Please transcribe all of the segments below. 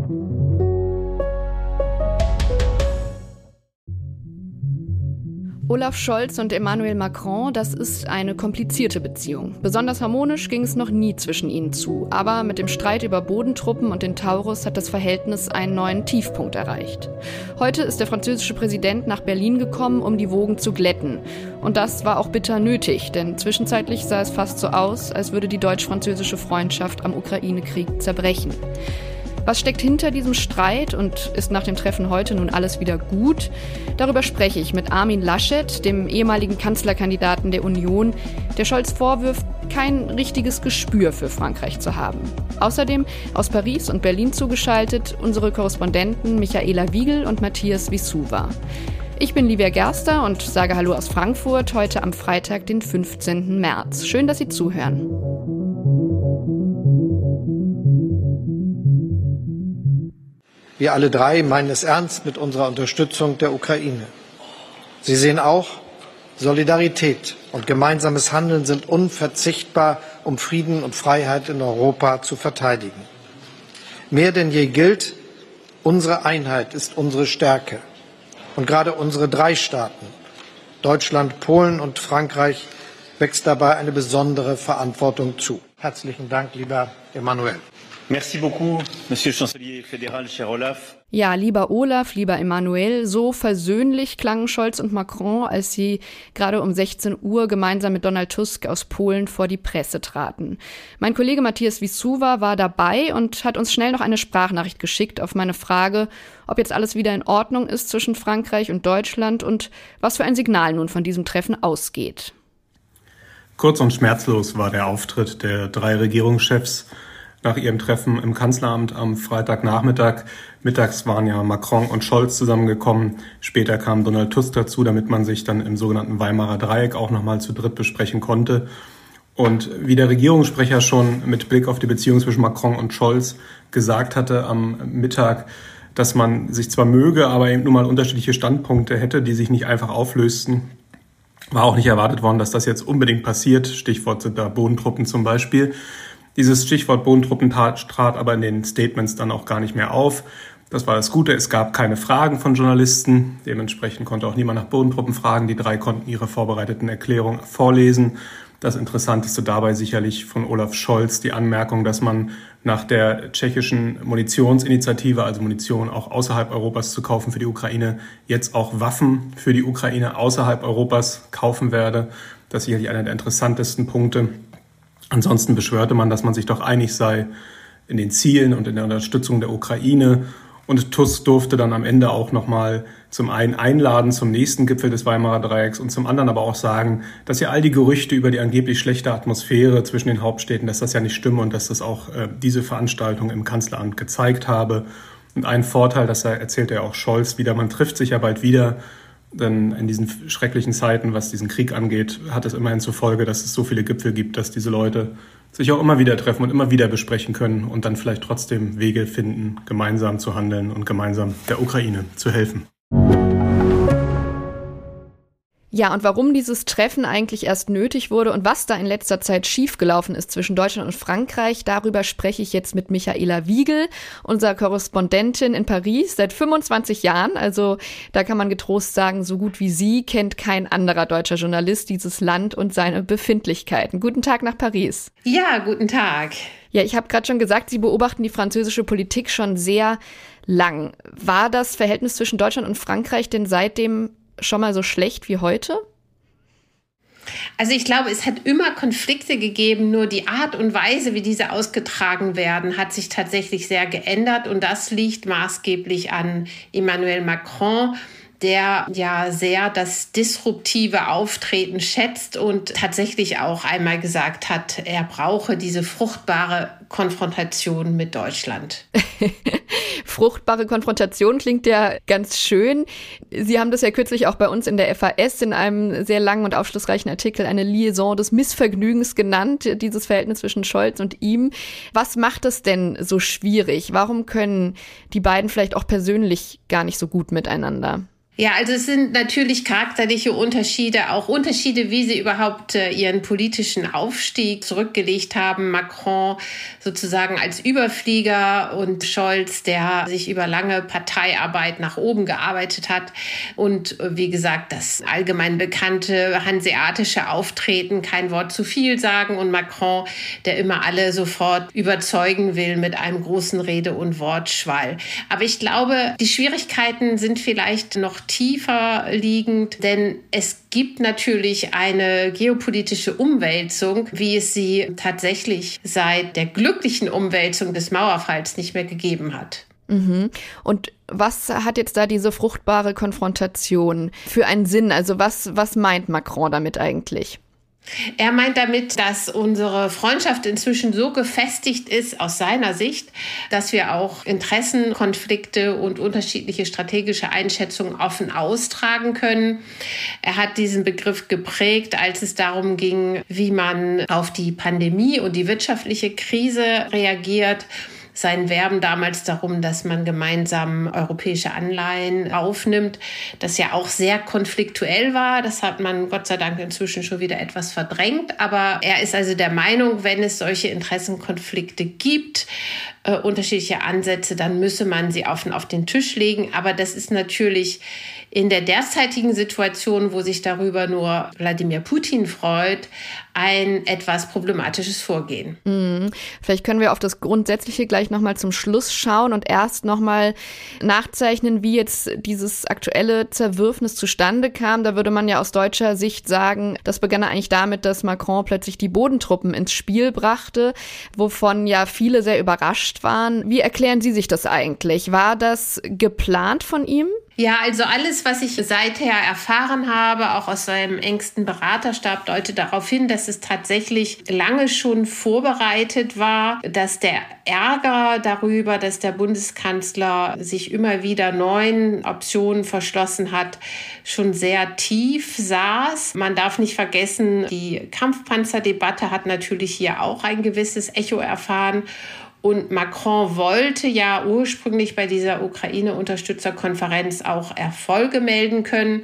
Olaf Scholz und Emmanuel Macron, das ist eine komplizierte Beziehung. Besonders harmonisch ging es noch nie zwischen ihnen zu. Aber mit dem Streit über Bodentruppen und den Taurus hat das Verhältnis einen neuen Tiefpunkt erreicht. Heute ist der französische Präsident nach Berlin gekommen, um die Wogen zu glätten. Und das war auch bitter nötig, denn zwischenzeitlich sah es fast so aus, als würde die deutsch-französische Freundschaft am Ukraine-Krieg zerbrechen. Was steckt hinter diesem Streit und ist nach dem Treffen heute nun alles wieder gut? Darüber spreche ich mit Armin Laschet, dem ehemaligen Kanzlerkandidaten der Union, der Scholz vorwirft, kein richtiges Gespür für Frankreich zu haben. Außerdem aus Paris und Berlin zugeschaltet unsere Korrespondenten Michaela Wiegel und Matthias Wissuwa. Ich bin Livia Gerster und sage Hallo aus Frankfurt, heute am Freitag, den 15. März. Schön, dass Sie zuhören. Wir alle drei meinen es ernst mit unserer Unterstützung der Ukraine. Sie sehen auch, Solidarität und gemeinsames Handeln sind unverzichtbar, um Frieden und Freiheit in Europa zu verteidigen. Mehr denn je gilt, unsere Einheit ist unsere Stärke. Und gerade unsere drei Staaten, Deutschland, Polen und Frankreich, wächst dabei eine besondere Verantwortung zu. Herzlichen Dank, lieber Emmanuel. Merci beaucoup, Monsieur le Chancelier fédéral, cher Olaf. Ja, lieber Olaf, lieber Emmanuel, so versöhnlich klangen Scholz und Macron, als sie gerade um 16 Uhr gemeinsam mit Donald Tusk aus Polen vor die Presse traten. Mein Kollege Matthias Wissuwa war dabei und hat uns schnell noch eine Sprachnachricht geschickt auf meine Frage, ob jetzt alles wieder in Ordnung ist zwischen Frankreich und Deutschland und was für ein Signal nun von diesem Treffen ausgeht. Kurz und schmerzlos war der Auftritt der drei Regierungschefs nach ihrem Treffen im Kanzleramt am Freitagnachmittag. Mittags waren ja Macron und Scholz zusammengekommen. Später kam Donald Tusk dazu, damit man sich dann im sogenannten Weimarer Dreieck auch nochmal zu dritt besprechen konnte. Und wie der Regierungssprecher schon mit Blick auf die Beziehung zwischen Macron und Scholz gesagt hatte am Mittag, dass man sich zwar möge, aber eben nun mal unterschiedliche Standpunkte hätte, die sich nicht einfach auflösten. War auch nicht erwartet worden, dass das jetzt unbedingt passiert. Stichwort sind da Bodentruppen zum Beispiel. Dieses Stichwort Bodentruppen trat aber in den Statements dann auch gar nicht mehr auf. Das war das Gute, es gab keine Fragen von Journalisten. Dementsprechend konnte auch niemand nach Bodentruppen fragen. Die drei konnten ihre vorbereiteten Erklärungen vorlesen. Das Interessanteste dabei sicherlich von Olaf Scholz die Anmerkung, dass man nach der tschechischen Munitionsinitiative, also Munition auch außerhalb Europas zu kaufen für die Ukraine, jetzt auch Waffen für die Ukraine außerhalb Europas kaufen werde. Das ist sicherlich einer der interessantesten Punkte. Ansonsten beschwörte man, dass man sich doch einig sei in den Zielen und in der Unterstützung der Ukraine. Und Tusk durfte dann am Ende auch nochmal zum einen einladen zum nächsten Gipfel des Weimarer Dreiecks und zum anderen aber auch sagen, dass ja all die Gerüchte über die angeblich schlechte Atmosphäre zwischen den Hauptstädten, dass das ja nicht stimme und dass das auch diese Veranstaltung im Kanzleramt gezeigt habe. Und ein Vorteil, das erzählte ja auch Scholz wieder, man trifft sich ja bald wieder. Denn in diesen schrecklichen Zeiten, was diesen Krieg angeht, hat es immerhin zur Folge, dass es so viele Gipfel gibt, dass diese Leute sich auch immer wieder treffen und immer wieder besprechen können und dann vielleicht trotzdem Wege finden, gemeinsam zu handeln und gemeinsam der Ukraine zu helfen. Ja, und warum dieses Treffen eigentlich erst nötig wurde und was da in letzter Zeit schiefgelaufen ist zwischen Deutschland und Frankreich, darüber spreche ich jetzt mit Michaela Wiegel, unserer Korrespondentin in Paris seit 25 Jahren. Also da kann man getrost sagen, so gut wie sie kennt kein anderer deutscher Journalist dieses Land und seine Befindlichkeiten. Guten Tag nach Paris. Ja, guten Tag. Ja, ich habe gerade schon gesagt, Sie beobachten die französische Politik schon sehr lang. War das Verhältnis zwischen Deutschland und Frankreich denn seitdem schon mal so schlecht wie heute? Also ich glaube, es hat immer Konflikte gegeben, nur die Art und Weise, wie diese ausgetragen werden, hat sich tatsächlich sehr geändert und das liegt maßgeblich an Emmanuel Macron, der ja sehr das disruptive Auftreten schätzt und tatsächlich auch einmal gesagt hat, er brauche diese fruchtbare Konfrontation mit Deutschland. Fruchtbare Konfrontation klingt ja ganz schön. Sie haben das ja kürzlich auch bei uns in der FAZ in einem sehr langen und aufschlussreichen Artikel eine Liaison des Missvergnügens genannt, dieses Verhältnis zwischen Scholz und ihm. Was macht es denn so schwierig? Warum können die beiden vielleicht auch persönlich gar nicht so gut miteinander? Ja, also es sind natürlich charakterliche Unterschiede, auch Unterschiede, wie sie überhaupt ihren politischen Aufstieg zurückgelegt haben. Macron sozusagen als Überflieger und Scholz, der sich über lange Parteiarbeit nach oben gearbeitet hat. Und wie gesagt, das allgemein bekannte hanseatische Auftreten, kein Wort zu viel sagen. Und Macron, der immer alle sofort überzeugen will mit einem großen Rede- und Wortschwall. Aber ich glaube, die Schwierigkeiten sind vielleicht noch tiefer liegend, denn es gibt natürlich eine geopolitische Umwälzung, wie es sie tatsächlich seit der glücklichen Umwälzung des Mauerfalls nicht mehr gegeben hat. Mhm. Und was hat jetzt da diese fruchtbare Konfrontation für einen Sinn? Also was meint Macron damit eigentlich? Er meint damit, dass unsere Freundschaft inzwischen so gefestigt ist aus seiner Sicht, dass wir auch Interessenkonflikte und unterschiedliche strategische Einschätzungen offen austragen können. Er hat diesen Begriff geprägt, als es darum ging, wie man auf die Pandemie und die wirtschaftliche Krise reagiert. Sein Werben damals darum, dass man gemeinsam europäische Anleihen aufnimmt, das ja auch sehr konfliktuell war. Das hat man Gott sei Dank inzwischen schon wieder etwas verdrängt. Aber er ist also der Meinung, wenn es solche Interessenkonflikte gibt, unterschiedliche Ansätze, dann müsse man sie offen auf den Tisch legen. Aber das ist natürlich in der derzeitigen Situation, wo sich darüber nur Wladimir Putin freut, ein etwas problematisches Vorgehen. Vielleicht können wir auf das Grundsätzliche gleich nochmal zum Schluss schauen und erst nochmal nachzeichnen, wie jetzt dieses aktuelle Zerwürfnis zustande kam. Da würde man ja aus deutscher Sicht sagen, das begann eigentlich damit, dass Macron plötzlich die Bodentruppen ins Spiel brachte, wovon ja viele sehr überrascht waren. Wie erklären Sie sich das eigentlich? War das geplant von ihm? Ja, also alles, was ich seither erfahren habe, auch aus seinem engsten Beraterstab, deutet darauf hin, dass es tatsächlich lange schon vorbereitet war, dass der Ärger darüber, dass der Bundeskanzler sich immer wieder neuen Optionen verschlossen hat, schon sehr tief saß. Man darf nicht vergessen, die Kampfpanzerdebatte hat natürlich hier auch ein gewisses Echo erfahren. Und Macron wollte ja ursprünglich bei dieser Ukraine-Unterstützerkonferenz auch Erfolge melden können.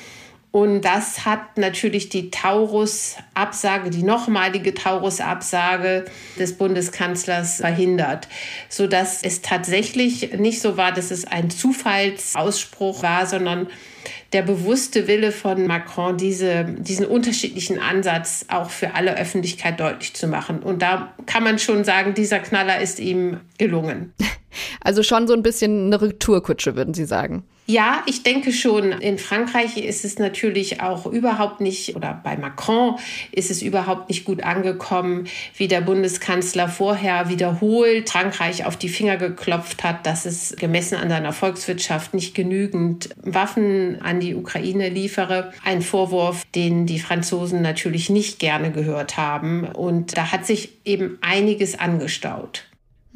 Und das hat natürlich die Taurus-Absage, die nochmalige Taurus-Absage des Bundeskanzlers verhindert, sodass es tatsächlich nicht so war, dass es ein Zufallsausspruch war, sondern der bewusste Wille von Macron, diesen unterschiedlichen Ansatz auch für alle Öffentlichkeit deutlich zu machen. Und da kann man schon sagen, dieser Knaller ist ihm gelungen. Also schon so ein bisschen eine Retourkutsche, würden Sie sagen? Ja, ich denke schon. In Frankreich ist es natürlich auch überhaupt nicht, oder bei Macron ist es überhaupt nicht gut angekommen, wie der Bundeskanzler vorher wiederholt Frankreich auf die Finger geklopft hat, dass es gemessen an seiner Volkswirtschaft nicht genügend Waffen an die Ukraine liefere. Ein Vorwurf, den die Franzosen natürlich nicht gerne gehört haben. Und da hat sich eben einiges angestaut.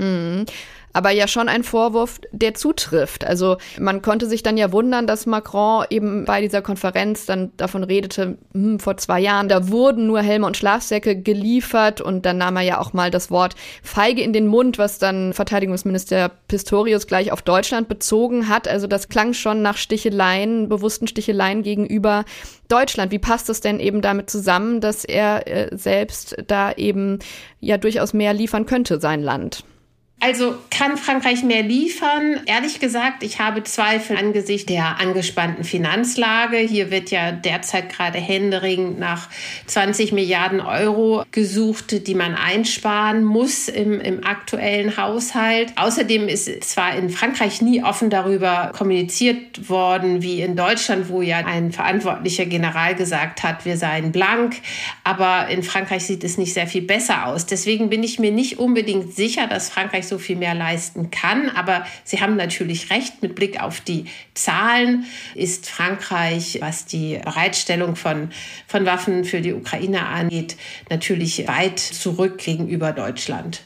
Aber ja schon ein Vorwurf, der zutrifft. Also man konnte sich dann ja wundern, dass Macron eben bei dieser Konferenz dann davon redete, vor 2 Jahren, da wurden nur Helme und Schlafsäcke geliefert und dann nahm er ja auch mal das Wort Feige in den Mund, was dann Verteidigungsminister Pistorius gleich auf Deutschland bezogen hat. Also das klang schon nach Sticheleien, bewussten Sticheleien gegenüber Deutschland. Wie passt es denn eben damit zusammen, dass er selbst da eben ja durchaus mehr liefern könnte, sein Land? Also kann Frankreich mehr liefern? Ehrlich gesagt, ich habe Zweifel angesichts der angespannten Finanzlage. Hier wird ja derzeit gerade händeringend nach 20 Milliarden Euro gesucht, die man einsparen muss im aktuellen Haushalt. Außerdem ist zwar in Frankreich nie offen darüber kommuniziert worden, wie in Deutschland, wo ja ein verantwortlicher General gesagt hat, wir seien blank. Aber in Frankreich sieht es nicht sehr viel besser aus. Deswegen bin ich mir nicht unbedingt sicher, dass Frankreich so viel mehr leisten kann. Aber Sie haben natürlich recht, mit Blick auf die Zahlen ist Frankreich, was die Bereitstellung von Waffen für die Ukraine angeht, natürlich weit zurück gegenüber Deutschland.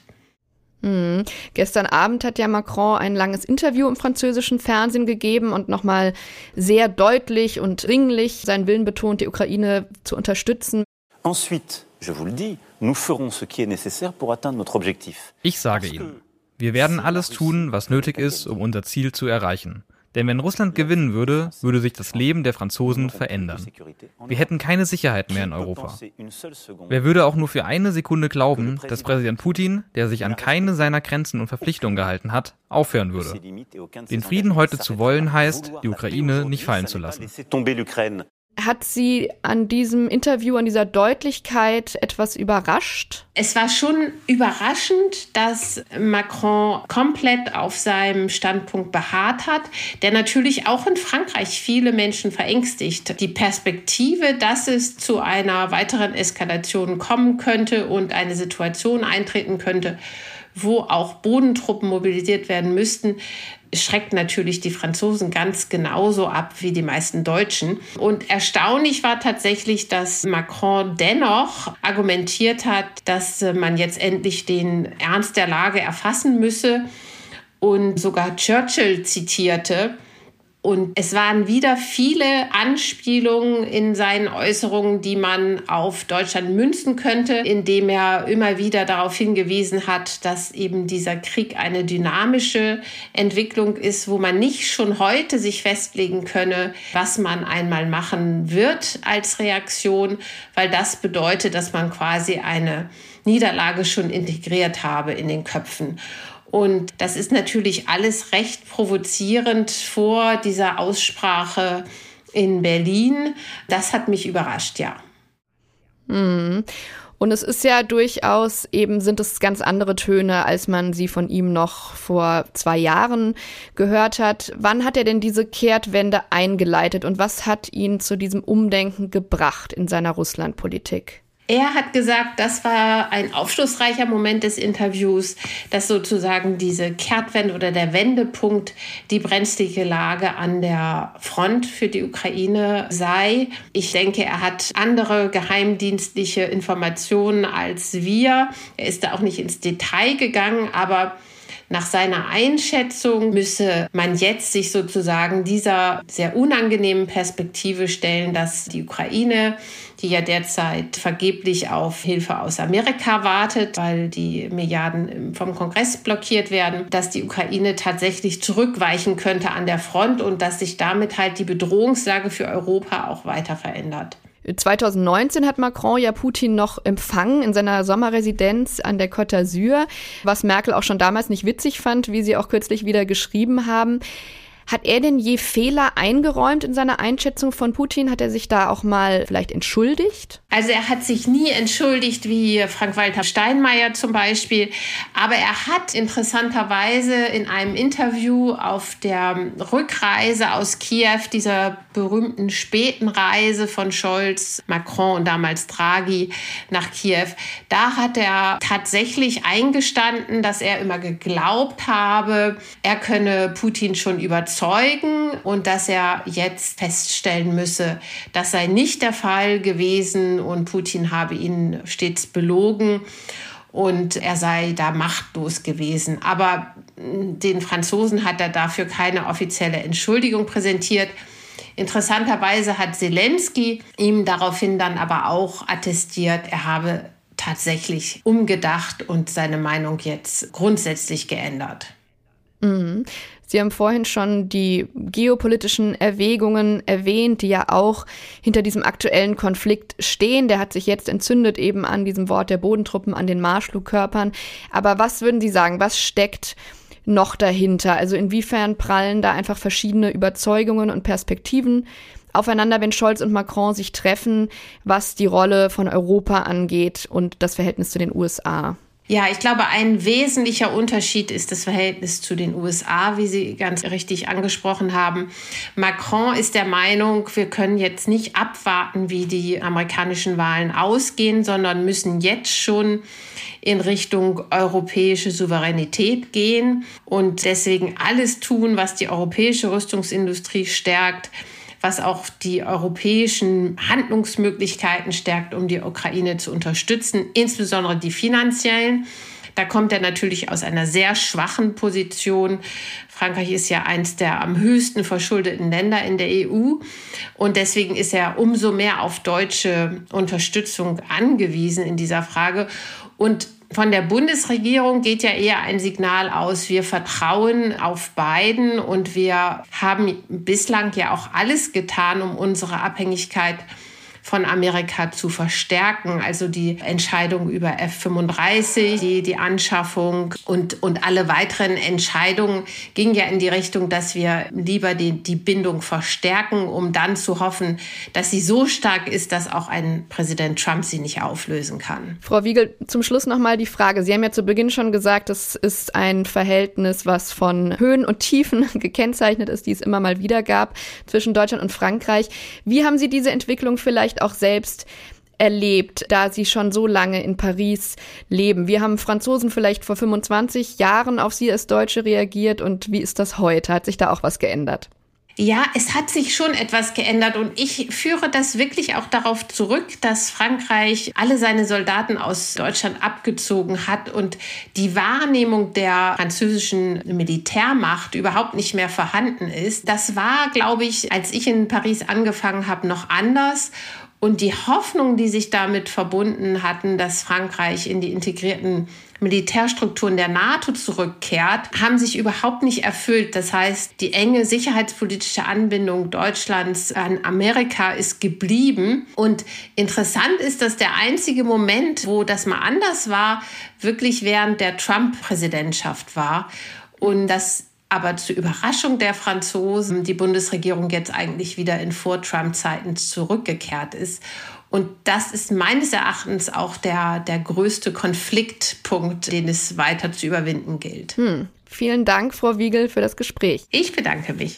Gestern Abend hat ja Macron ein langes Interview im französischen Fernsehen gegeben und nochmal sehr deutlich und dringlich seinen Willen betont, die Ukraine zu unterstützen. Ensuite, je vous le dis, nous ferons ce qui est nécessaire pour atteindre notre objectif. Ich sage Ihnen, wir werden alles tun, was nötig ist, um unser Ziel zu erreichen. Denn wenn Russland gewinnen würde, würde sich das Leben der Franzosen verändern. Wir hätten keine Sicherheit mehr in Europa. Wer würde auch nur für eine Sekunde glauben, dass Präsident Putin, der sich an keine seiner Grenzen und Verpflichtungen gehalten hat, aufhören würde? Den Frieden heute zu wollen heißt, die Ukraine nicht fallen zu lassen. Hat Sie an diesem Interview, an dieser Deutlichkeit etwas überrascht? Es war schon überraschend, dass Macron komplett auf seinem Standpunkt beharrt hat, der natürlich auch in Frankreich viele Menschen verängstigt. Die Perspektive, dass es zu einer weiteren Eskalation kommen könnte und eine Situation eintreten könnte, wo auch Bodentruppen mobilisiert werden müssten, schreckt natürlich die Franzosen ganz genauso ab wie die meisten Deutschen. Und erstaunlich war tatsächlich, dass Macron dennoch argumentiert hat, dass man jetzt endlich den Ernst der Lage erfassen müsse und sogar Churchill zitierte. Und es waren wieder viele Anspielungen in seinen Äußerungen, die man auf Deutschland münzen könnte, indem er immer wieder darauf hingewiesen hat, dass eben dieser Krieg eine dynamische Entwicklung ist, wo man nicht schon heute sich festlegen könne, was man einmal machen wird als Reaktion, weil das bedeutet, dass man quasi eine Niederlage schon integriert habe in den Köpfen. Und das ist natürlich alles recht provozierend vor dieser Aussprache in Berlin. Das hat mich überrascht, ja. Und es ist ja durchaus sind es ganz andere Töne, als man sie von ihm noch vor 2 Jahren gehört hat. Wann hat er denn diese Kehrtwende eingeleitet und was hat ihn zu diesem Umdenken gebracht in seiner Russlandpolitik? Er hat gesagt, das war ein aufschlussreicher Moment des Interviews, dass sozusagen diese Kehrtwende oder der Wendepunkt die brenzlige Lage an der Front für die Ukraine sei. Ich denke, er hat andere geheimdienstliche Informationen als wir. Er ist da auch nicht ins Detail gegangen, aber nach seiner Einschätzung müsse man jetzt sich sozusagen dieser sehr unangenehmen Perspektive stellen, dass die Ukraine, die ja derzeit vergeblich auf Hilfe aus Amerika wartet, weil die Milliarden vom Kongress blockiert werden, dass die Ukraine tatsächlich zurückweichen könnte an der Front und dass sich damit halt die Bedrohungslage für Europa auch weiter verändert. 2019 hat Macron ja Putin noch empfangen in seiner Sommerresidenz an der Côte d'Azur, was Merkel auch schon damals nicht witzig fand, wie sie auch kürzlich wieder geschrieben haben. Hat er denn je Fehler eingeräumt in seiner Einschätzung von Putin? Hat er sich da auch mal vielleicht entschuldigt? Also er hat sich nie entschuldigt, wie Frank-Walter Steinmeier zum Beispiel. Aber er hat interessanterweise in einem Interview auf der Rückreise aus Kiew, dieser berühmten späten Reise von Scholz, Macron und damals Draghi nach Kiew, da hat er tatsächlich eingestanden, dass er immer geglaubt habe, er könne Putin schon überzeugen und dass er jetzt feststellen müsse, das sei nicht der Fall gewesen und Putin habe ihn stets belogen und er sei da machtlos gewesen. Aber den Franzosen hat er dafür keine offizielle Entschuldigung präsentiert. Interessanterweise hat Zelensky ihm daraufhin dann aber auch attestiert, er habe tatsächlich umgedacht und seine Meinung jetzt grundsätzlich geändert. Mhm. Sie haben vorhin schon die geopolitischen Erwägungen erwähnt, die ja auch hinter diesem aktuellen Konflikt stehen. Der hat sich jetzt entzündet eben an diesem Wort der Bodentruppen, an den Marschflugkörpern. Aber was würden Sie sagen, was steckt noch dahinter? Also inwiefern prallen da einfach verschiedene Überzeugungen und Perspektiven aufeinander, wenn Scholz und Macron sich treffen, was die Rolle von Europa angeht und das Verhältnis zu den USA? Ja, ich glaube, ein wesentlicher Unterschied ist das Verhältnis zu den USA, wie Sie ganz richtig angesprochen haben. Macron ist der Meinung, wir können jetzt nicht abwarten, wie die amerikanischen Wahlen ausgehen, sondern müssen jetzt schon in Richtung europäische Souveränität gehen und deswegen alles tun, was die europäische Rüstungsindustrie stärkt, was auch die europäischen Handlungsmöglichkeiten stärkt, um die Ukraine zu unterstützen, insbesondere die finanziellen. Da kommt er natürlich aus einer sehr schwachen Position. Frankreich ist ja eines der am höchsten verschuldeten Länder in der EU. Und deswegen ist er umso mehr auf deutsche Unterstützung angewiesen in dieser Frage. Und Von der Bundesregierung geht ja eher ein Signal aus, wir vertrauen auf Biden und wir haben bislang ja auch alles getan, um unsere Abhängigkeit von Amerika zu verstärken. Also die Entscheidung über F-35, die Anschaffung und alle weiteren Entscheidungen gingen ja in die Richtung, dass wir lieber die Bindung verstärken, um dann zu hoffen, dass sie so stark ist, dass auch ein Präsident Trump sie nicht auflösen kann. Frau Wiegel, zum Schluss nochmal die Frage. Sie haben ja zu Beginn schon gesagt, es ist ein Verhältnis, was von Höhen und Tiefen gekennzeichnet ist, die es immer mal wieder gab zwischen Deutschland und Frankreich. Wie haben Sie diese Entwicklung vielleicht auch selbst erlebt, da Sie schon so lange in Paris leben? Wie haben Franzosen vielleicht vor 25 Jahren auf Sie als Deutsche reagiert und wie ist das heute? Hat sich da auch was geändert? Ja, es hat sich schon etwas geändert und ich führe das wirklich auch darauf zurück, dass Frankreich alle seine Soldaten aus Deutschland abgezogen hat und die Wahrnehmung der französischen Militärmacht überhaupt nicht mehr vorhanden ist. Das war, glaube ich, als ich in Paris angefangen habe, noch anders. Und die Hoffnung, die sich damit verbunden hatten, dass Frankreich in die integrierten Militärstrukturen der NATO zurückkehrt, haben sich überhaupt nicht erfüllt. Das heißt, die enge sicherheitspolitische Anbindung Deutschlands an Amerika ist geblieben. Und interessant ist, dass der einzige Moment, wo das mal anders war, wirklich während der Trump-Präsidentschaft war. Und das aber zur Überraschung der Franzosen die Bundesregierung jetzt eigentlich wieder in Vor-Trump-Zeiten zurückgekehrt ist. Und das ist meines Erachtens auch der größte Konfliktpunkt, den es weiter zu überwinden gilt. Vielen Dank, Frau Wiegel, für das Gespräch. Ich bedanke mich.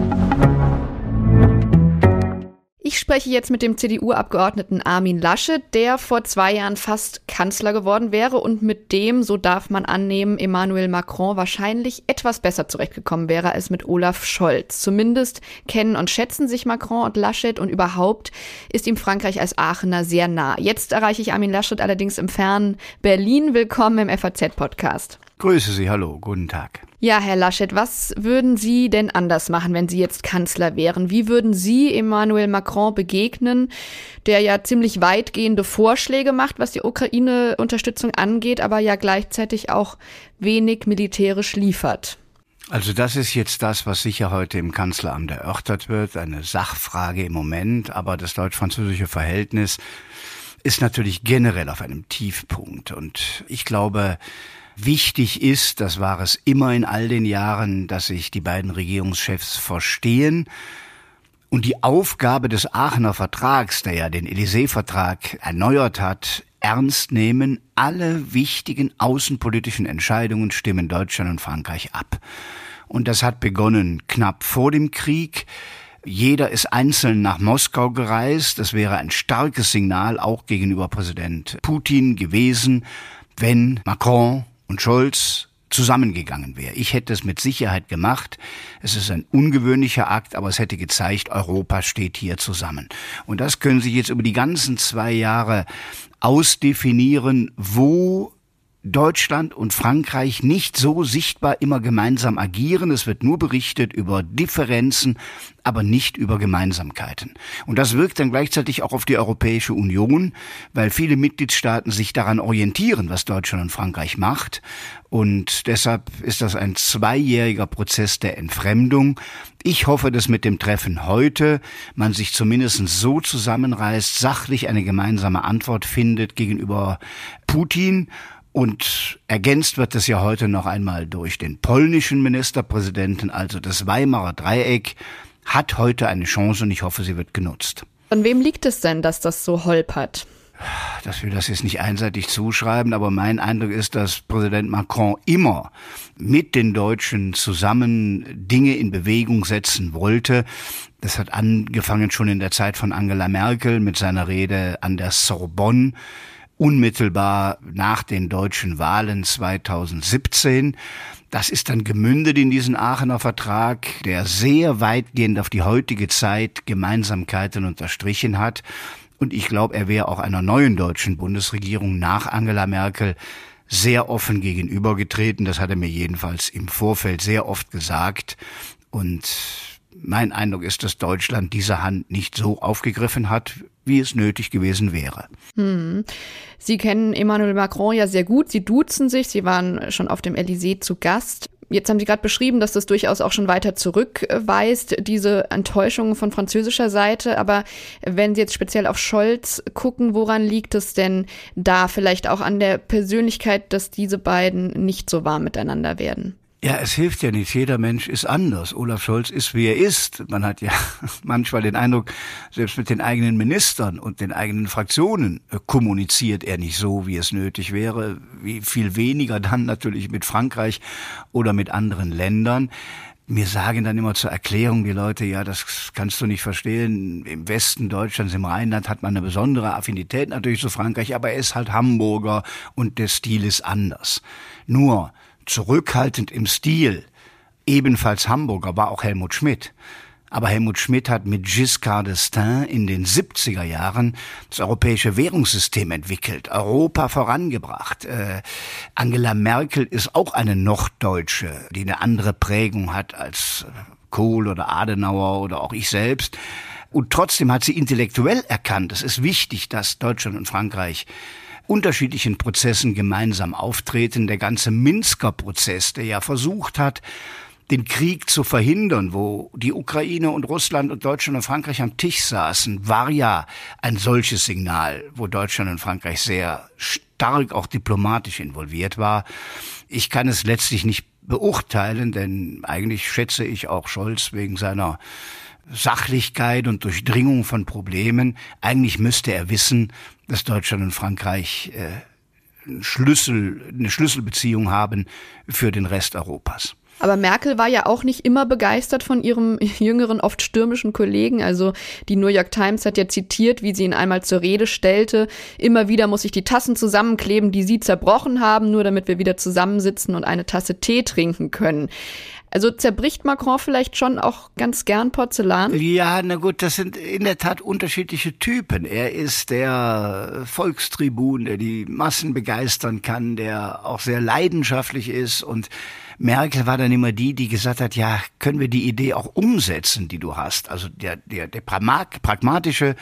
Ich spreche jetzt mit dem CDU-Abgeordneten Armin Laschet, der vor 2 Jahren fast Kanzler geworden wäre und mit dem, so darf man annehmen, Emmanuel Macron wahrscheinlich etwas besser zurechtgekommen wäre als mit Olaf Scholz. Zumindest kennen und schätzen sich Macron und Laschet und überhaupt ist ihm Frankreich als Aachener sehr nah. Jetzt erreiche ich Armin Laschet allerdings im fernen Berlin. Willkommen im FAZ-Podcast. Grüße Sie, hallo, guten Tag. Ja, Herr Laschet, was würden Sie denn anders machen, wenn Sie jetzt Kanzler wären? Wie würden Sie Emmanuel Macron begegnen, der ja ziemlich weitgehende Vorschläge macht, was die Ukraine-Unterstützung angeht, aber ja gleichzeitig auch wenig militärisch liefert? Also das ist jetzt das, was sicher heute im Kanzleramt erörtert wird, eine Sachfrage im Moment, aber das deutsch-französische Verhältnis ist natürlich generell auf einem Tiefpunkt und ich glaube, wichtig ist, das war es immer in all den Jahren, dass sich die beiden Regierungschefs verstehen und die Aufgabe des Aachener Vertrags, der ja den Élysée-Vertrag erneuert hat, ernst nehmen. Alle wichtigen außenpolitischen Entscheidungen stimmen Deutschland und Frankreich ab. Und das hat begonnen knapp vor dem Krieg. Jeder ist einzeln nach Moskau gereist. Das wäre ein starkes Signal auch gegenüber Präsident Putin gewesen, wenn Macron und Scholz zusammengegangen wäre. Ich hätte es mit Sicherheit gemacht. Es ist ein ungewöhnlicher Akt, aber es hätte gezeigt, Europa steht hier zusammen. Und das können Sie jetzt über die ganzen 2 Jahre ausdefinieren, wo Deutschland und Frankreich nicht so sichtbar immer gemeinsam agieren. Es wird nur berichtet über Differenzen, aber nicht über Gemeinsamkeiten. Und das wirkt dann gleichzeitig auch auf die Europäische Union, weil viele Mitgliedstaaten sich daran orientieren, was Deutschland und Frankreich macht. Und deshalb ist das ein 2-jähriger Prozess der Entfremdung. Ich hoffe, dass mit dem Treffen heute man sich zumindest so zusammenreißt, sachlich eine gemeinsame Antwort findet gegenüber Putin. Und ergänzt wird es ja heute noch einmal durch den polnischen Ministerpräsidenten, also das Weimarer Dreieck, hat heute eine Chance und ich hoffe, sie wird genutzt. An wem liegt es denn, dass das so holpert? Ich will das jetzt nicht einseitig zuschreiben, aber mein Eindruck ist, dass Präsident Macron immer mit den Deutschen zusammen Dinge in Bewegung setzen wollte. Das hat angefangen schon in der Zeit von Angela Merkel mit seiner Rede an der Sorbonne, unmittelbar nach den deutschen Wahlen 2017. Das ist dann gemündet in diesen Aachener Vertrag, der sehr weitgehend auf die heutige Zeit Gemeinsamkeiten unterstrichen hat. Und ich glaube, er wäre auch einer neuen deutschen Bundesregierung nach Angela Merkel sehr offen gegenübergetreten. Das hat er mir jedenfalls im Vorfeld sehr oft gesagt. Und mein Eindruck ist, dass Deutschland diese Hand nicht so aufgegriffen hat, wie es nötig gewesen wäre. Sie kennen Emmanuel Macron ja sehr gut. Sie duzen sich. Sie waren schon auf dem Élysée zu Gast. Jetzt haben Sie gerade beschrieben, dass das durchaus auch schon weiter zurückweist, diese Enttäuschungen von französischer Seite. Aber wenn Sie jetzt speziell auf Scholz gucken, woran liegt es denn da? Vielleicht auch an der Persönlichkeit, dass diese beiden nicht so warm miteinander werden? Ja, es hilft ja nicht. Jeder Mensch ist anders. Olaf Scholz ist, wie er ist. Man hat ja manchmal den Eindruck, selbst mit den eigenen Ministern und den eigenen Fraktionen kommuniziert er nicht so, wie es nötig wäre. Wie viel weniger dann natürlich mit Frankreich oder mit anderen Ländern. Mir sagen dann immer zur Erklärung die Leute, ja, das kannst du nicht verstehen. Im Westen Deutschlands, im Rheinland hat man eine besondere Affinität natürlich zu Frankreich, aber er ist halt Hamburger und der Stil ist anders. Nur zurückhaltend im Stil, ebenfalls Hamburger, war auch Helmut Schmidt. Aber Helmut Schmidt hat mit Giscard d'Estaing in den 70er Jahren das europäische Währungssystem entwickelt, Europa vorangebracht. Angela Merkel ist auch eine Norddeutsche, die eine andere Prägung hat als Kohl oder Adenauer oder auch ich selbst. Und trotzdem hat sie intellektuell erkannt, es ist wichtig, dass Deutschland und Frankreich unterschiedlichen Prozessen gemeinsam auftreten. Der ganze Minsker Prozess, der ja versucht hat, den Krieg zu verhindern, wo die Ukraine und Russland und Deutschland und Frankreich am Tisch saßen, war ja ein solches Signal, wo Deutschland und Frankreich sehr stark auch diplomatisch involviert war. Ich kann es letztlich nicht beurteilen, denn eigentlich schätze ich auch Scholz wegen seiner Sachlichkeit und Durchdringung von Problemen. Eigentlich müsste er wissen, dass Deutschland und Frankreich eine Schlüsselbeziehung haben für den Rest Europas. Aber Merkel war ja auch nicht immer begeistert von ihrem jüngeren, oft stürmischen Kollegen. Also die New York Times hat ja zitiert, wie sie ihn einmal zur Rede stellte. Immer wieder muss ich die Tassen zusammenkleben, die Sie zerbrochen haben, nur damit wir wieder zusammensitzen und eine Tasse Tee trinken können. Also zerbricht Macron vielleicht schon auch ganz gern Porzellan? Ja, na gut, das sind in der Tat unterschiedliche Typen. Er ist der Volkstribun, der die Massen begeistern kann, der auch sehr leidenschaftlich ist, und Merkel war dann immer die gesagt hat, ja, können wir die Idee auch umsetzen, die du hast? Also der pragmatische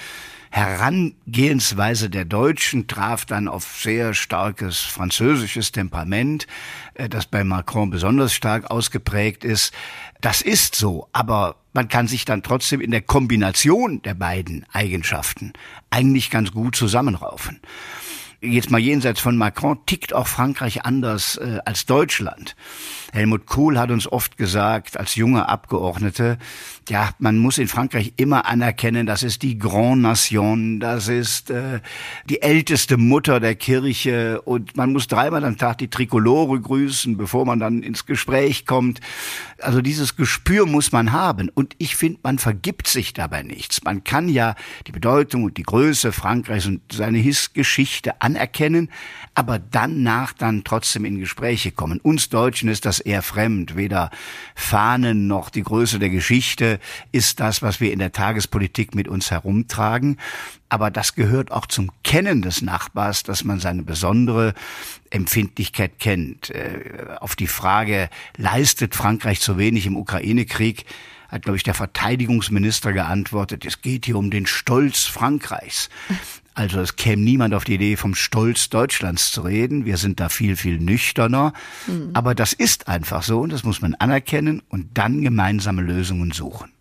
Herangehensweise der Deutschen traf dann auf sehr starkes französisches Temperament, das bei Macron besonders stark ausgeprägt ist. Das ist so, aber man kann sich dann trotzdem in der Kombination der beiden Eigenschaften eigentlich ganz gut zusammenraufen. Jetzt mal jenseits von Macron, tickt auch Frankreich anders als Deutschland. Helmut Kohl hat uns oft gesagt, als junge Abgeordnete, ja, man muss in Frankreich immer anerkennen, das ist die Grande Nation, das ist die älteste Mutter der Kirche, und man muss dreimal am Tag die Trikolore grüßen, bevor man dann ins Gespräch kommt. Also dieses Gespür muss man haben, und ich finde, man vergibt sich dabei nichts. Man kann ja die Bedeutung und die Größe Frankreichs und seine Geschichte anerkennen, aber dann trotzdem in Gespräche kommen. Uns Deutschen ist das eher fremd. Weder Fahnen noch die Größe der Geschichte ist das, was wir in der Tagespolitik mit uns herumtragen. Aber das gehört auch zum Kennen des Nachbars, dass man seine besondere Empfindlichkeit kennt. Auf die Frage, leistet Frankreich zu wenig im Ukraine-Krieg, hat, glaube ich, der Verteidigungsminister geantwortet, es geht hier um den Stolz Frankreichs. Also es käme niemand auf die Idee, vom Stolz Deutschlands zu reden. Wir sind da viel, viel nüchterner. Aber das ist einfach so, und das muss man anerkennen und dann gemeinsame Lösungen suchen.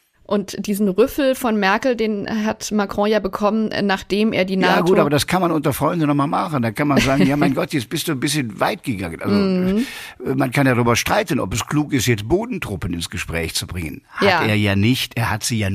Und diesen Rüffel von Merkel, den hat Macron ja bekommen, nachdem er die NATO... Ja gut, aber das kann man unter Freunden nochmal machen. Da kann man sagen, ja mein Gott, jetzt bist du ein bisschen weit gegangen. Also man kann ja darüber streiten, ob es klug ist, jetzt Bodentruppen ins Gespräch zu bringen. Hat er ja nicht. Er hat sie ja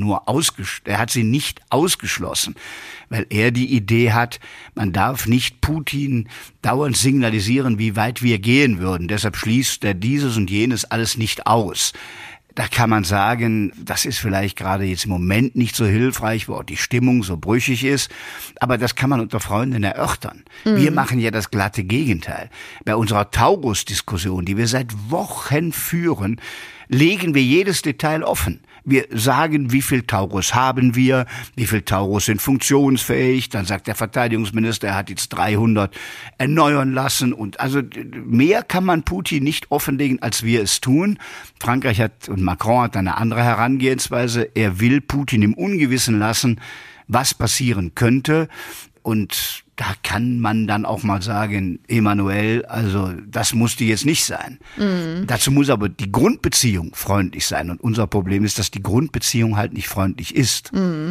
er hat sie nicht ausgeschlossen, weil er die Idee hat, man darf nicht Putin dauernd signalisieren, wie weit wir gehen würden. Deshalb schließt er dieses und jenes alles nicht aus. Da kann man sagen, das ist vielleicht gerade jetzt im Moment nicht so hilfreich, wo auch die Stimmung so brüchig ist. Aber das kann man unter Freunden erörtern. Wir machen ja das glatte Gegenteil. Bei unserer Taurus-Diskussion, die wir seit Wochen führen, legen wir jedes Detail offen. Wir sagen, wie viel Taurus haben wir, wie viel Taurus sind funktionsfähig. Dann sagt der Verteidigungsminister, er hat jetzt 300 erneuern lassen. Und also mehr kann man Putin nicht offenlegen, als wir es tun. Frankreich und Macron hat eine andere Herangehensweise. Er will Putin im Ungewissen lassen, was passieren könnte. Und da kann man dann auch mal sagen, Emmanuel, also das musste jetzt nicht sein. Dazu muss aber die Grundbeziehung freundlich sein. Und unser Problem ist, dass die Grundbeziehung halt nicht freundlich ist.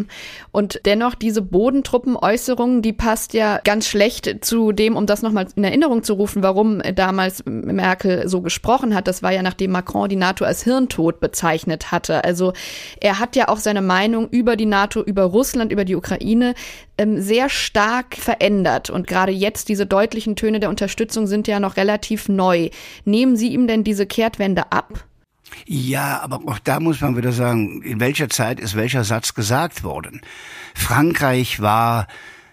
Und dennoch, diese Bodentruppenäußerung, die passt ja ganz schlecht zu dem, um das nochmal in Erinnerung zu rufen, warum damals Merkel so gesprochen hat. Das war ja, nachdem Macron die NATO als Hirntod bezeichnet hatte. Also er hat ja auch seine Meinung über die NATO, über Russland, über die Ukraine sehr stark verändert. Und gerade jetzt, diese deutlichen Töne der Unterstützung sind ja noch relativ neu. Nehmen Sie ihm denn diese Kehrtwende ab? Ja, aber auch da muss man wieder sagen, in welcher Zeit ist welcher Satz gesagt worden? Frankreich war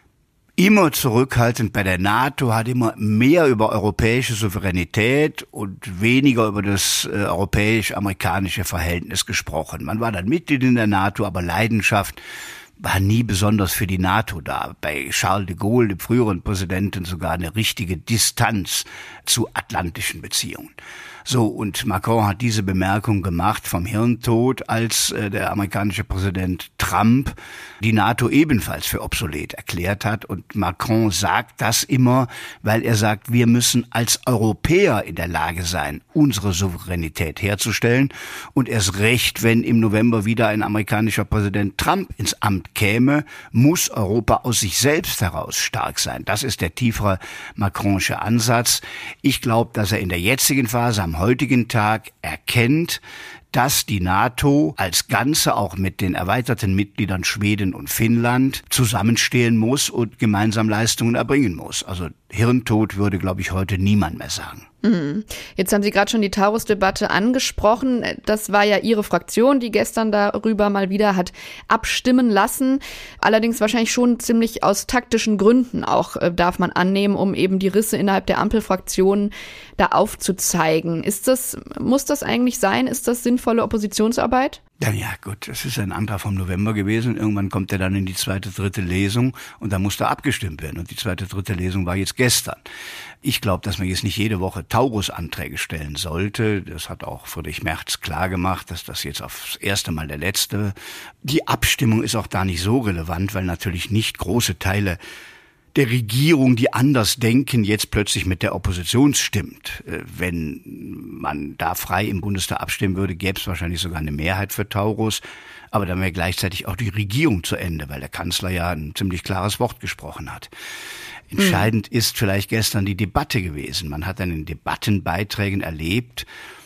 immer zurückhaltend bei der NATO, hat immer mehr über europäische Souveränität und weniger über das europäisch-amerikanische Verhältnis gesprochen. Man war dann Mitglied in der NATO, aber Leidenschaft war nie besonders für die NATO da. Bei Charles de Gaulle, dem früheren Präsidenten, sogar eine richtige Distanz zu atlantischen Beziehungen. So, und Macron hat diese Bemerkung gemacht vom Hirntod, als der amerikanische Präsident Trump die NATO ebenfalls für obsolet erklärt hat. Und Macron sagt das immer, weil er sagt, wir müssen als Europäer in der Lage sein, unsere Souveränität herzustellen. Und erst recht, wenn im November wieder ein amerikanischer Präsident Trump ins Amt käme, muss Europa aus sich selbst heraus stark sein. Das ist der tiefere Macronische Ansatz. Ich glaube, dass er in der jetzigen Phase, am heutigen Tag, erkennt, dass die NATO als Ganze auch mit den erweiterten Mitgliedern Schweden und Finnland zusammenstehen muss und gemeinsam Leistungen erbringen muss. Also Hirntod würde, glaube ich, heute niemand mehr sagen. Jetzt haben Sie gerade schon die Taurus-Debatte angesprochen. Das war ja Ihre Fraktion, die gestern darüber mal wieder hat abstimmen lassen. Allerdings wahrscheinlich schon ziemlich aus taktischen Gründen auch, darf man annehmen, um eben die Risse innerhalb der Ampelfraktionen da aufzuzeigen. Muss das eigentlich sein? Ist das sinnvolle Oppositionsarbeit? Ja gut, das ist ein Antrag vom November gewesen. Irgendwann kommt er dann in die zweite, dritte Lesung und da muss da abgestimmt werden. Und die zweite, dritte Lesung war jetzt gestern. Ich glaube, dass man jetzt nicht jede Woche Taurus-Anträge stellen sollte. Das hat auch Friedrich Merz klar gemacht, dass das jetzt aufs erste Mal der letzte. Die Abstimmung ist auch da nicht so relevant, weil natürlich nicht große Teile der Regierung, die anders denken, jetzt plötzlich mit der Opposition stimmt. Wenn man da frei im Bundestag abstimmen würde, gäbe es wahrscheinlich sogar eine Mehrheit für Taurus. Aber dann wäre gleichzeitig auch die Regierung zu Ende, weil der Kanzler ja ein ziemlich klares Wort gesprochen hat. Entscheidend ist vielleicht gestern die Debatte gewesen. Man hat dann in Debattenbeiträgen erlebt,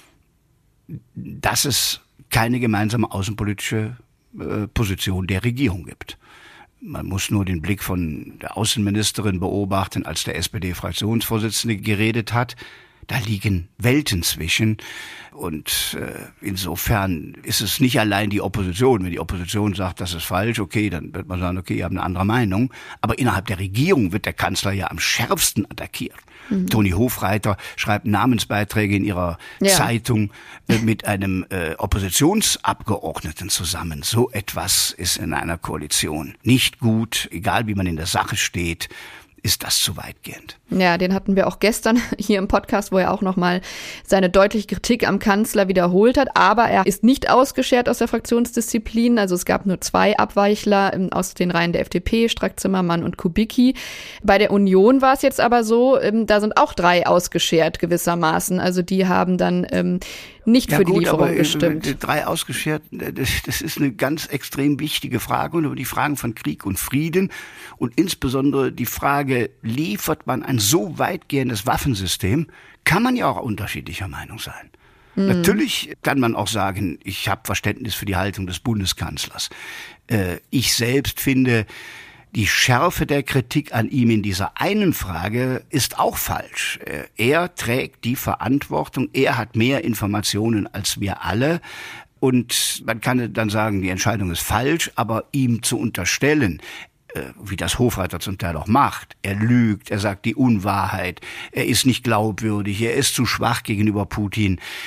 dass es keine gemeinsame außenpolitische Position der Regierung gibt. Man muss nur den Blick von der Außenministerin beobachten, als der SPD-Fraktionsvorsitzende geredet hat. Da liegen Welten zwischen. Und insofern ist es nicht allein die Opposition. Wenn die Opposition sagt, das ist falsch, okay, dann wird man sagen, okay, ihr habt eine andere Meinung. Aber innerhalb der Regierung wird der Kanzler ja am schärfsten attackiert. Toni Hofreiter schreibt Namensbeiträge in ihrer Zeitung mit einem Oppositionsabgeordneten zusammen. So etwas ist in einer Koalition nicht gut, egal wie man in der Sache steht. Ist das zu weitgehend? Ja, den hatten wir auch gestern hier im Podcast, wo er auch nochmal seine deutliche Kritik am Kanzler wiederholt hat. Aber er ist nicht ausgeschert aus der Fraktionsdisziplin. Also es gab nur 2 Abweichler aus den Reihen der FDP, Strack-Zimmermann und Kubicki. Bei der Union war es jetzt aber so, da sind auch 3 ausgeschert gewissermaßen. Also die haben dann nicht für die Lieferung gestimmt. 3 ausgeschert, das ist eine ganz extrem wichtige Frage. Und über die Fragen von Krieg und Frieden und insbesondere die Frage, liefert man ein so weitgehendes Waffensystem, kann man ja auch unterschiedlicher Meinung sein. Natürlich kann man auch sagen, ich habe Verständnis für die Haltung des Bundeskanzlers. Ich selbst finde, die Schärfe der Kritik an ihm in dieser einen Frage ist auch falsch. Er trägt die Verantwortung, er hat mehr Informationen als wir alle. Und man kann dann sagen, die Entscheidung ist falsch, aber ihm zu unterstellen, wie das Hofreiter zum Teil auch macht. Er lügt, er sagt die Unwahrheit, er ist nicht glaubwürdig, er ist zu schwach gegenüber Putin.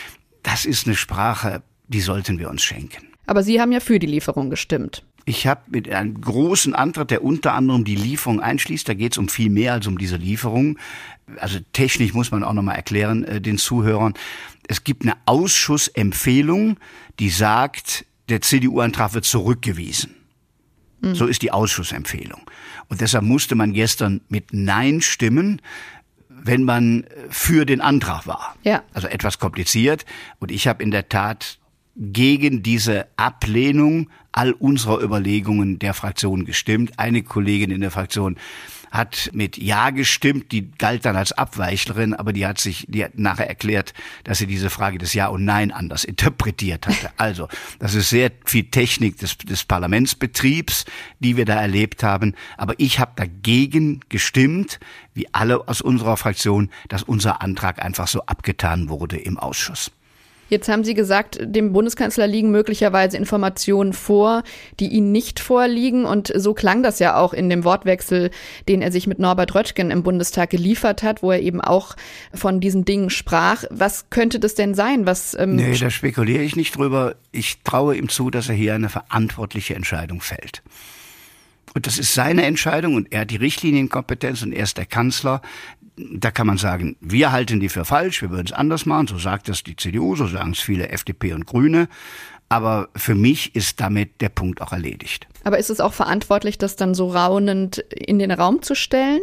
das ist eine Sprache, die sollten wir uns schenken. Aber Sie haben ja für die Lieferung gestimmt. Ich habe mit einem großen Antrag, der unter anderem die Lieferung einschließt, da geht es um viel mehr als um diese Lieferung. Also technisch muss man auch nochmal erklären den Zuhörern. Es gibt eine Ausschussempfehlung, die sagt, der CDU-Antrag wird zurückgewiesen. So ist die Ausschussempfehlung. Und deshalb musste man gestern mit Nein stimmen, wenn man für den Antrag war. Ja. Also etwas kompliziert. Und ich habe in der Tat gegen diese Ablehnung all unserer Überlegungen der Fraktion gestimmt. Eine Kollegin in der Fraktion hat mit Ja gestimmt, die galt dann als Abweichlerin, aber die hat nachher erklärt, dass sie diese Frage des Ja und Nein anders interpretiert hatte. Also, das ist sehr viel Technik des Parlamentsbetriebs, die wir da erlebt haben. Aber ich habe dagegen gestimmt, wie alle aus unserer Fraktion, dass unser Antrag einfach so abgetan wurde im Ausschuss. Jetzt haben Sie gesagt, dem Bundeskanzler liegen möglicherweise Informationen vor, die Ihnen nicht vorliegen. Und so klang das ja auch in dem Wortwechsel, den er sich mit Norbert Röttgen im Bundestag geliefert hat, wo er eben auch von diesen Dingen sprach. Was könnte das denn sein? Nee, da spekuliere ich nicht drüber. Ich traue ihm zu, dass er hier eine verantwortliche Entscheidung fällt. Und das ist seine Entscheidung und er hat die Richtlinienkompetenz und er ist der Kanzler. Da kann man sagen, wir halten die für falsch, wir würden es anders machen, so sagt das die CDU, so sagen es viele FDP und Grüne. Aber für mich ist damit der Punkt auch erledigt. Aber ist es auch verantwortlich, das dann so raunend in den Raum zu stellen?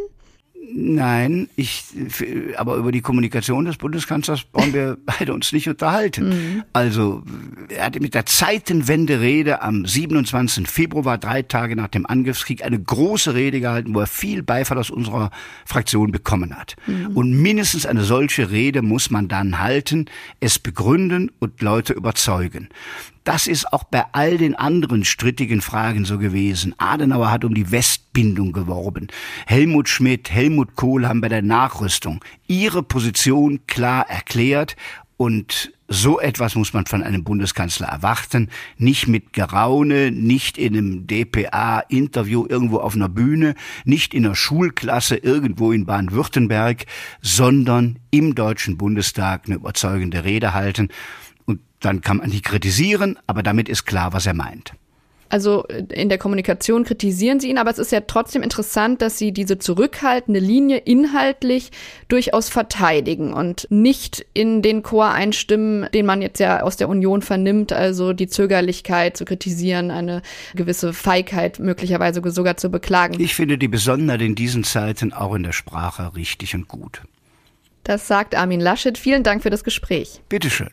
Nein, aber über die Kommunikation des Bundeskanzlers wollen wir beide uns nicht unterhalten. Also, er hat mit der Zeitenwende-Rede am 27. Februar, 3 Tage nach dem Angriffskrieg, eine große Rede gehalten, wo er viel Beifall aus unserer Fraktion bekommen hat. Und mindestens eine solche Rede muss man dann halten, es begründen und Leute überzeugen. Das ist auch bei all den anderen strittigen Fragen so gewesen. Adenauer hat um die Westbindung geworben. Helmut Schmidt, Helmut Kohl haben bei der Nachrüstung ihre Position klar erklärt. Und so etwas muss man von einem Bundeskanzler erwarten. Nicht mit Geraune, nicht in einem dpa-Interview irgendwo auf einer Bühne, nicht in einer Schulklasse irgendwo in Baden-Württemberg, sondern im Deutschen Bundestag eine überzeugende Rede halten. Dann kann man die kritisieren, aber damit ist klar, was er meint. Also in der Kommunikation kritisieren Sie ihn, aber es ist ja trotzdem interessant, dass Sie diese zurückhaltende Linie inhaltlich durchaus verteidigen und nicht in den Chor einstimmen, den man jetzt ja aus der Union vernimmt, also die Zögerlichkeit zu kritisieren, eine gewisse Feigheit möglicherweise sogar zu beklagen. Ich finde die Besonderheit in diesen Zeiten auch in der Sprache richtig und gut. Das sagt Armin Laschet. Vielen Dank für das Gespräch. Bitteschön.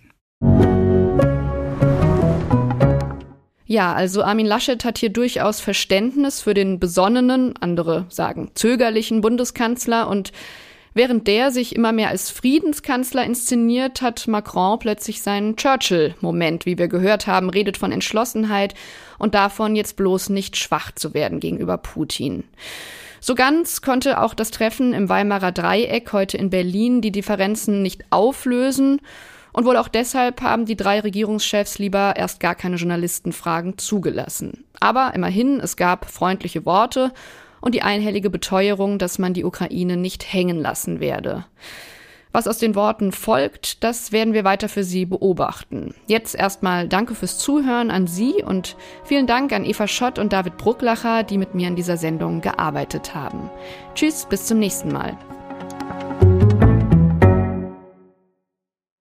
Ja, also Armin Laschet hat hier durchaus Verständnis für den besonnenen, andere sagen zögerlichen Bundeskanzler und während der sich immer mehr als Friedenskanzler inszeniert, hat Macron plötzlich seinen Churchill-Moment, wie wir gehört haben, redet von Entschlossenheit und davon, jetzt bloß nicht schwach zu werden gegenüber Putin. So ganz konnte auch das Treffen im Weimarer Dreieck heute in Berlin die Differenzen nicht auflösen. Und wohl auch deshalb haben die 3 Regierungschefs lieber erst gar keine Journalistenfragen zugelassen. Aber immerhin, es gab freundliche Worte und die einhellige Beteuerung, dass man die Ukraine nicht hängen lassen werde. Was aus den Worten folgt, das werden wir weiter für Sie beobachten. Jetzt erstmal danke fürs Zuhören an Sie und vielen Dank an Eva Schott und David Brucklacher, die mit mir an dieser Sendung gearbeitet haben. Tschüss, bis zum nächsten Mal.